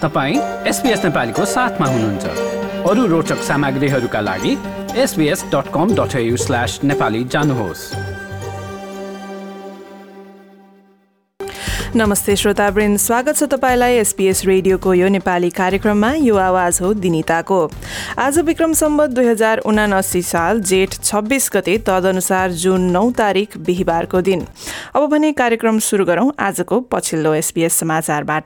तपाईं SBS नेपालीको साथमा हुनुहुन्छ। अरू रोचक सामग्रीहरूका लागि sbs.com.au/nepali जानुहोस्। नमस्ते श्रोतावृन्द, स्वागत छ तपाईलाई SBS रेडियोको यो नेपाली कार्यक्रममा। यो आवाज हो दिनिताको। आज विक्रम सम्वत 2079 साल जेठ 26 गते, तदनुसार जुन 9 तारिक बिहिबारको दिन। अब भने कार्यक्रम सुरु गरौं आजको पछिल्लो SBS समाचारबाट।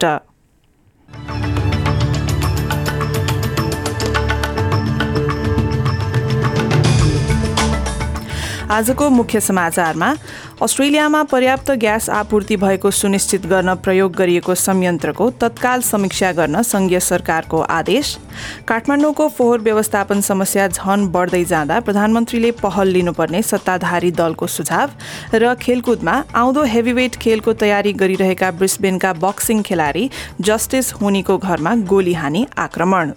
आजको मुख्य समाचारमा अस्ट्रेलियामा पर्याप्त ग्यास आपूर्ति भएको सुनिश्चित गर्न प्रयोग गरिएको संयन्त्रको तत्काल समीक्षा गर्न संघीय सरकारको आदेश, काठमाडौँको फोहोर व्यवस्थापन समस्या झन बढ्दै जाँदा प्रधानमन्त्रीले पहल लिनुपर्ने सत्ताधारी दलको सुझाव र खेलकुदमा आउँदो हेभीवेट खेलको तयारी गरिरहेका ब्रिस्बेनका बक्सिङ खेलाडी जस्टिस हुनीको घरमा गोली हानी आक्रमण।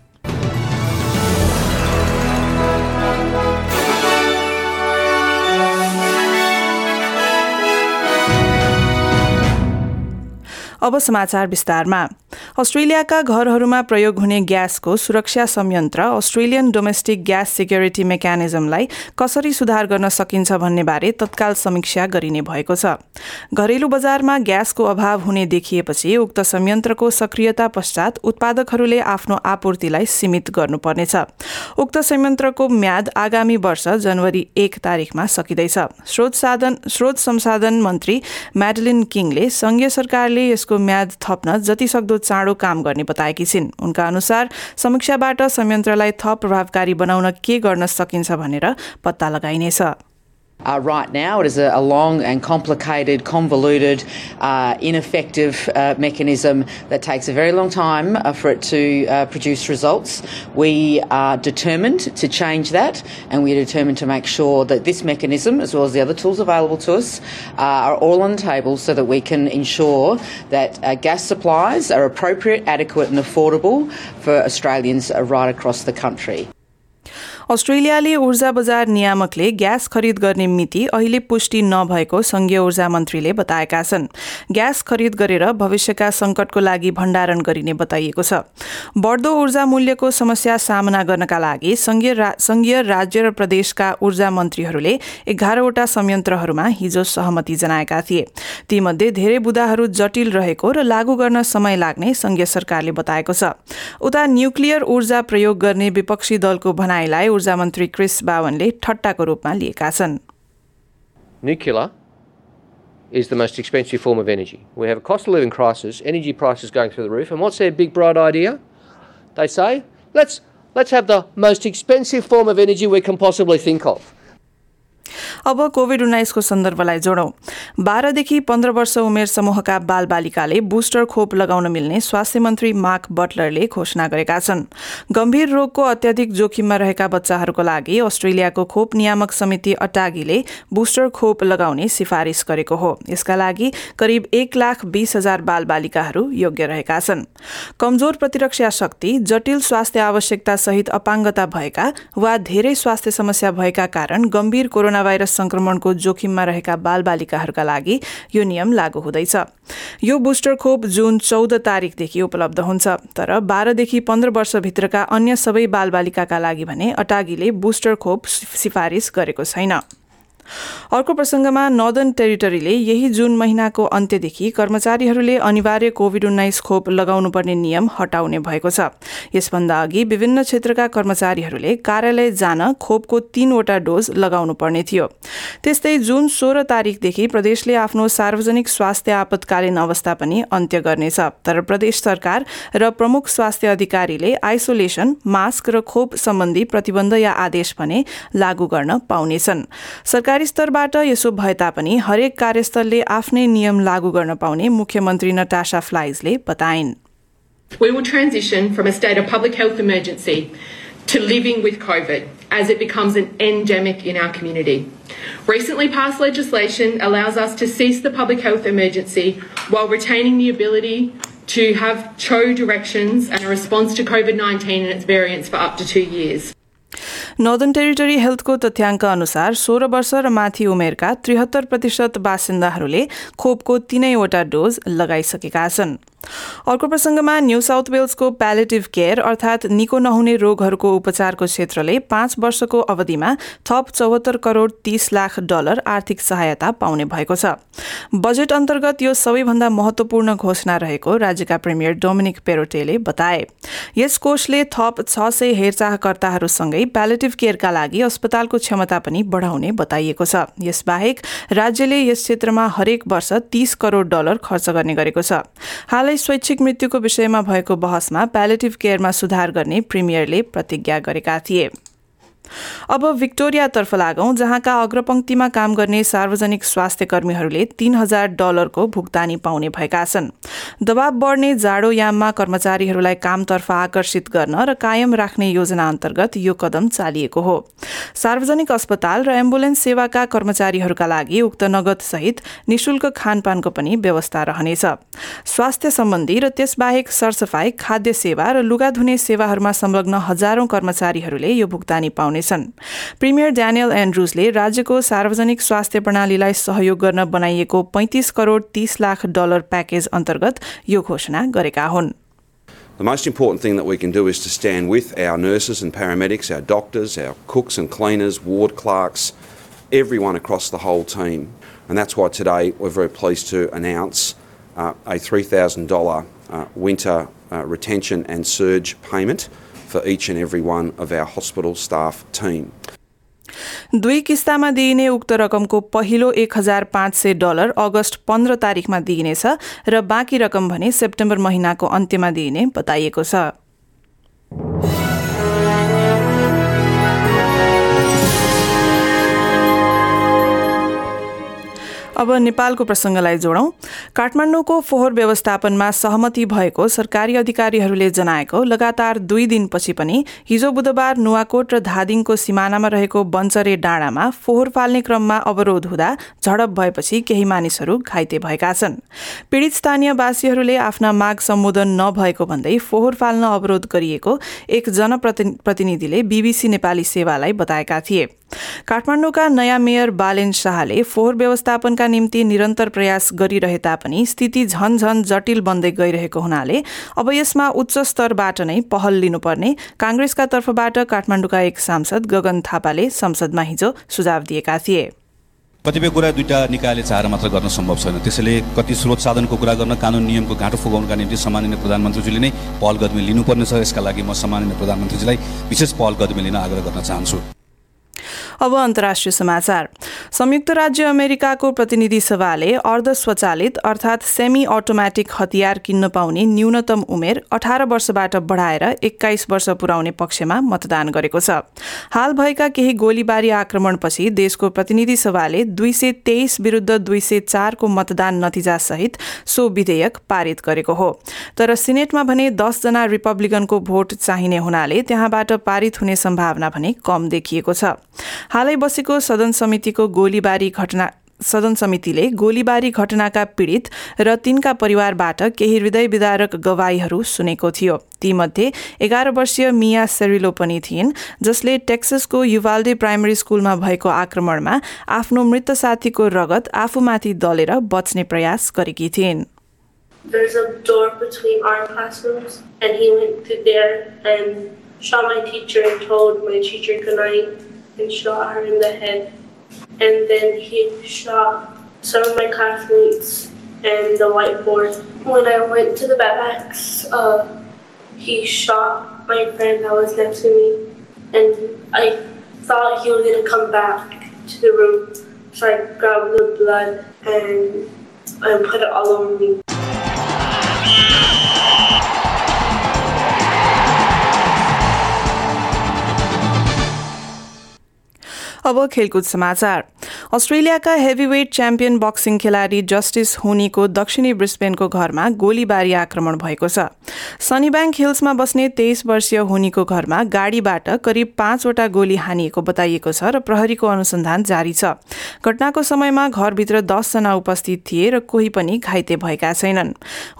अब समाचार विस्तारमा। अस्ट्रेलियाका घरहरूमा प्रयोग हुने ग्यासको सुरक्षा संयन्त्र अस्ट्रेलियन डोमेस्टिक ग्यास सिक्युरिटी मेकानिजमलाई कसरी सुधार गर्न सकिन्छ भन्ने बारे तत्काल समीक्षा गरिने भएको छ। घरेलु बजारमा ग्यासको अभाव हुने देखिएपछि उक्त संयन्त्रको सक्रियता पश्चात उत्पादकहरूले आफ्नो आपूर्तिलाई सीमित गर्नुपर्नेछ। उक्त संयन्त्रको म्याद आगामी वर्ष जनवरी 1 तारिकमा सकिँदैछ। स्रोत संसाधन मन्त्री म्याडलिन किङले संघीय सरकारले यसको म्याद थप्न जति सक्दो चाँडो काम गर्ने बताएकी छिन्। उनका अनुसार समीक्षाबाट संयन्त्रलाई थप प्रभावकारी बनाउन के गर्न सकिन्छ भनेर पत्ता लगाइनेछ। Right now, it is a long and complicated, convoluted, ineffective mechanism that takes a very long time for it to produce results. We are determined to change that, and we are determined to make sure that this mechanism, as well as the other tools available to us, are all on the table so that we can ensure that gas supplies are appropriate, adequate and affordable for Australians right across the country. अस्ट्रेलियाले ऊर्जा बजार नियामकले gas खरिद गर्ने मिति अहिले पुष्टि नभएको संघीय ऊर्जा मन्त्रीले बताएका छन्। ग्यास खरिद गरेर भविष्यका संकटको लागि भण्डारण गरिने बताइएको छ। बढ्दो ऊर्जा मूल्यको समस्या सामना गर्नका लागि संघीय राज्य र प्रदेशका ऊर्जा मन्त्रीहरूले 11वटा संयन्त्रहरूमा हिजो सहमति जनाएका थिए। तीमध्ये धेरै बुदाहरू जटिल रहेको र लागू गर्न समय लाग्ने संघीय सरकारले बताएको छ। उता न्युक्लियर ऊर्जा प्रयोग गर्ने विपक्षी दलको भनाइलाई ऊर्जा मन्त्री क्रिस बावनले ठट्टाको रूपमा लिएका छन्। Nuclear is the most expensive form of energy. We have a cost of living crisis, energy prices going through the roof, and what's their big bright idea? They say, let's have the most expensive form of energy we can possibly think of. अब कोभिड-19 को सन्दर्भलाई जोडौं। 12 देखि 15 वर्ष उमेर समूहका बालबालिकाले booster खोप लगाउन मिल्ने स्वास्थ्य मन्त्री मार्क बटलरले घोषणा गरेका छन्। गम्भीर रोगको अत्याधिक जोखिममा रहेका बच्चाहरूको लागि अस्ट्रेलियाको खोप नियामक समिति अटागीले बुस्टर खोप लगाउने सिफारिस गरेको हो। यसका लागि करिब 1,20,000 बालबालिकाहरू योग्य रहेका छन्। कमजोर प्रतिरक्षा शक्ति, जटिल स्वास्थ्य आवश्यकता सहित अपाङ्गता भएका वा धेरै स्वास्थ्य समस्या भएका कारण गम्भीर कोरोना भाइरस संक्रमणको जोखिममा रहेका बालबालिकाहरूका लागि यो नियम लागू हुँदैछ। यो बुस्टर खोप जुन 14 तारिकदेखि उपलब्ध हुन्छ, तर 12 देखि 15 वर्षभित्रका अन्य सबै बालबालिकाका लागि भने अटागीले बुस्टर खोप सिफारिस गरेको छैन। अर्को प्रसंगमा नर्दर्न टेरिटरीले यही जुन महिनाको अन्त्यदेखि कर्मचारीहरूले अनिवार्य कोभिड-19 खोप लगाउनुपर्ने नियम हटाउने भएको छ। यसभन्दा अघि विभिन्न क्षेत्रका कर्मचारीहरूले कार्यालय जान खोपको 3वटा डोज लगाउनु पर्ने थियो। त्यस्तै जुन 16 तारिकदेखि प्रदेशले आफ्नो सार्वजनिक स्वास्थ्य आपतकालीन अवस्था पनि अन्त्य गर्नेछ, तर प्रदेश सरकार र प्रमुख स्वास्थ्य अधिकारीले आइसोलेसन, मास्क र खोप सम्बन्धी प्रतिबन्ध या आदेश भने लागू गर्न पाउनेछन्। सरकारी स्तरबाट यसो भए तापनि हरेक कार्यस्थलले आफ्नै नियम लागू गर्न पाउने मुख्यमन्त्री नटाशा फ्लाइजले बताइन्। We will transition from a state of public health emergency to living with COVID as it becomes an endemic in our community. Recently passed legislation allows us to cease the public health emergency while retaining the ability to have CHO directions and a response to COVID-19 and its variants for up to 2 years. Northern Territory हेल्थको तथ्याङ्क अनुसार 16 वर्ष र माथि उमेरका 73% बासिन्दाहरूले खोपको 3वटा dose लगाइसकेका छन्। अर्को प्रसंगमा न्यू साउथ वेल्सको प्यालेटिभ केयर अर्थात निको नहुने रोगहरूको उपचारको क्षेत्रले 5 वर्षको अवधिमा थप 74 करोड 30 लाख डलर आर्थिक सहायता पाउने भएको छ। बजेट अन्तर्गत यो सबैभन्दा महत्वपूर्ण घोषणा रहेको राज्यका प्रिमियर डोमिनिक पेरोटेले बताए। यस कोषले थप 600 हेरचाहकर्ताहरूसँगै प्यालेटिभ केयरका लागि अस्पतालको क्षमता पनि बढाउने बताइएको छ। यसबाहेक राज्यले यस क्षेत्रमा हरेक वर्ष 30 करोड डलर खर्च गर्ने गरेको छ। हालै स्वैच्छिक मृत्युको विषयमा भएको बहसमा प्यालेटिभ केयरमा सुधार गर्ने प्रिमियरले प्रतिज्ञा गरेका थिए। अब विक्टोरियातर्फ लागौं, जहाँका अग्रपंक्तिमा काम गर्ने सार्वजनिक स्वास्थ्य कर्मीहरूले $3000 को भुक्तानी पाउने भएका छन्। दबाव बढ्ने जाडोयाममा कर्मचारीहरूलाई कामतर्फ आकर्षित गर्न र कायम राख्ने योजना अन्तर्गत यो कदम चालिएको हो। सार्वजनिक अस्पताल र एम्बुलेन्स सेवाका कर्मचारीहरूका लागि उक्त नगद सहित निशुल्क खानपानको पनि व्यवस्था रहनेछ। स्वास्थ्य सम्बन्धी र त्यसबाहेक सरसफाई, खाद्य सेवा र लुगा धुने सेवाहरूमा संलग्न हजारौं कर्मचारीहरूले यो भुक्तानी पाउने छन्। प्रिमियर ड्यानियल एन्ड्रुजले राज्यको सार्वजनिक स्वास्थ्य प्रणालीलाई सहयोग गर्न बनाइएको 35 करोड 30 लाख डलर प्याकेज अन्तर्गत यो घोषणा गरेका हुन्। The most important thing that we can do is to stand with our nurses and paramedics, our doctors, our cooks and cleaners, ward clerks, everyone across the whole team. And that's why today we're very pleased to announce a $3,000 winter retention and surge payment for each and every one of our hospital staff team. 2 किस्तामा दिइने उक्त रकमको पहिलो $1,500 अगस्त 15 तारिखमा दिइनेछ र बाँकी रकम भने सेप्टेम्बर महिनाको अन्त्यमा दिइने बताइएको छ। अब नेपालको प्रसंगलाई जोडौं। काठमाडौँको फोहोर व्यवस्थापनमा सहमति भएको सरकारी अधिकारीहरूले जनाएको लगातार 2 दिनपछि पनि हिजो बुधबार नुवाकोट र धादिङको सिमानामा रहेको बन्चरे डाँडामा फोहोर फाल्ने क्रममा अवरोध हुँदा झडप भएपछि केही मानिसहरू घाइते भएका छन्। पीडित स्थानीयवासीहरूले आफ्ना माग सम्बोधन नभएको भन्दै फोहोर फाल्न अवरोध गरिएको एक जनप्रतिनिधिले बीबीसी नेपाली सेवालाई बताएका थिए। काठमाडौँका नयाँ मेयर बालेन शाहले फोहोर व्यवस्थापनका निम्ति निरन्तर प्रयास गरिरहे तापनि स्थिति झन जटिल बन्दै गइरहेको हुनाले अब यसमा उच्च स्तरबाट नै पहल लिनुपर्ने कांग्रेसका तर्फबाट काठमाडौँका एक सांसद गगन थापाले संसदमा हिजो सुझाव दिएका थिए। कतिपय कुरा दुईटा निकायले चाहेर मात्र गर्न सम्भव छैन। त्यसैले कति स्रोत साधनको कुरा गर्न कानून नियमको घाँटो फुगाउनका निम्ति सम्माननीय प्रधानमन्त्रीजीले नै पहल कदमी लिनुपर्ने छ। यसका लागि म सम्माननीय प्रधानमन्त्रीजीलाई विशेष पहल कदमी लिन आग्रह गर्न चाहन्छु। अब अन्तर्राष्ट्रिय समाचार। संयुक्त राज्य अमेरिकाको प्रतिनिधि सभाले अर्ध स्वचालित अर्थात सेमी अटोमेटिक हतियार किन्न पाउने न्यूनतम उमेर 18 वर्षबाट बढाएर 21 वर्ष पुर्याउने पक्षमा मतदान गरेको छ। हाल भएका केही गोलीबारी आक्रमणपछि देशको प्रतिनिधि सभाले 223 विरुद्ध 204 को मतदान नतिजा सहित सो विधेयक पारित गरेको हो। तर सिनेटमा भने 10 जना रिपब्लिकनको भोट चाहिने हुनाले त्यहाँबाट पारित हुने सम्भावना भने कम देखिएको छ। हालै बसेको सदन समितिले गोलीबारी घटनाका पीडित र तिनका परिवारबाट केही हृदय विदारक गवाहीहरू सुनेको थियो। तीमध्ये 11 वर्षीय मिया सेरिलो पनि थिइन्, जसले टेक्ससको युभाल्डे प्राइमरी स्कुलमा भएको आक्रमणमा आफ्नो मृत साथीको रगत आफूमाथि दलेर बच्ने प्रयास गरेकी थिइन्। There's a door between our classrooms and he went through there and shot my teacher and told my teacher goodnight and shot her in the head. And then he shot some of my classmates and the whiteboard. When I went to the backpacks, he shot my friend that was next to me. And I thought he was going to come back to the room. So I grabbed the blood and I put it all over me. अब खेलकुद समाचार। अस्ट्रेलियाका heavyweight champion boxing खेलाडी Justis हुनीको दक्षिणी ब्रिस्बेनको घरमा गोलीबारी आक्रमण भएको छ। सनीब्याङ्क हिल्समा बस्ने 23 वर्षीय हुनीको घरमा गाडीबाट करिब 5 वटा गोली हानिएको बताइएको छ र प्रहरीको अनुसन्धान जारी छ। घटनाको समयमा घरभित्र 10 जना उपस्थित थिए र कोही पनि घाइते भएका छैनन्।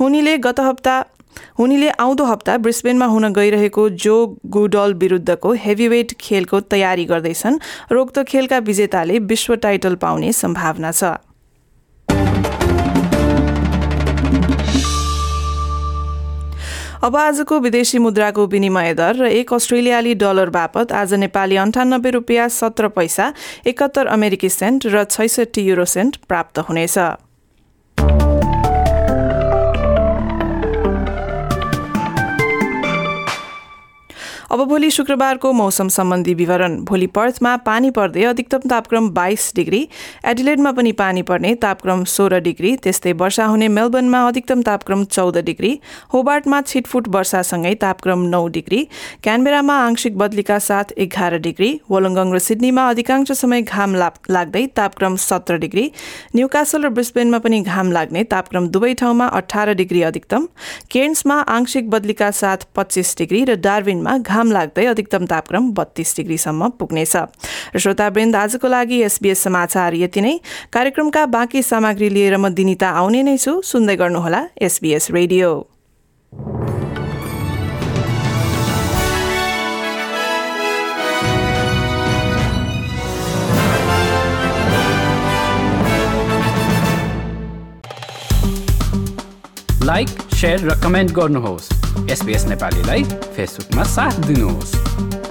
हुनीले आउँदो हप्ता ब्रिस्बेनमा हुन गइरहेको जो गुडल विरुद्धको हेभीवेट खेलको तयारी गर्दैछन् र उक्त खेलका विजेताले विश्व टाइटल पाउने सम्भावना छ। अब आजको विदेशी मुद्राको विनिमय दर र 1 अस्ट्रेलियाली डलर बापत आज नेपाली 98 रुपियाँ 17 पैसा, 71 अमेरिकी सेन्ट र 66 युरो सेन्ट प्राप्त हुनेछ। अब भोलि शुक्रबारको मौसम सम्बन्धी विवरण। भोलि पर्थमा पानी पर्दै अधिकतम तापक्रम 22 डिग्री, एडिलेडमा पनि पानी पर्ने तापक्रम 16 डिग्री, त्यस्तै वर्षा हुने मेलबर्नमा अधिकतम तापक्रम 14 डिग्री, होबार्टमा छिटफुट वर्षासँगै तापक्रम 9 डिग्री, क्यानबेरामा आंशिक बदलीका साथ 11 डिग्री, वोलंगङ र सिडनीमा अधिकांश समय घाम लाग्दै तापक्रम 17 डिग्री, न्यूकासल र ब्रिस्बेनमा पनि घाम लाग्ने तापक्रम दुवै ठाउँमा 18 डिग्री अधिकतम, केर्न्समा आंशिक बदलीका साथ 25 डिग्री र डार्विनमा घाम लाग्दै अधिकतम तापक्रम 32 डिग्रीसम्म पुग्नेछ। र श्रोतावृन्द, आजको लागि SBS समाचार यति नै। कार्यक्रमका बाँकी सामग्री लिएर म दिनिता आउने नै छु। सुन्दै गर्नुहोला SBS रेडियो। लाइक, शेयर र कमेन्ट गर्नुहोस्। SBS नेपालीलाई फेसबुकमा साथ दिनुहोस्।